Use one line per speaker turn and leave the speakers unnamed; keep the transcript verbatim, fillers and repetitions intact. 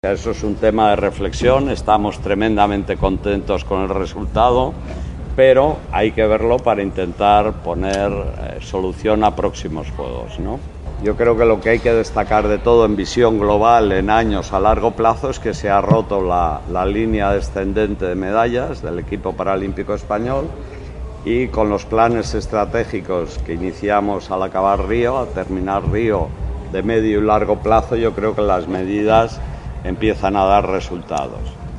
Eso es un tema de reflexión, estamos tremendamente contentos con el resultado, pero hay que verlo para intentar poner eh, solución a próximos juegos, ¿no? Yo creo que lo que hay que destacar de todo en visión global, en años a largo plazo, es que se ha roto la, la línea descendente de medallas del equipo paralímpico español, y con los planes estratégicos que iniciamos al acabar Río, al terminar Río, de medio y largo plazo, yo creo que las medidas empiezan a dar resultados.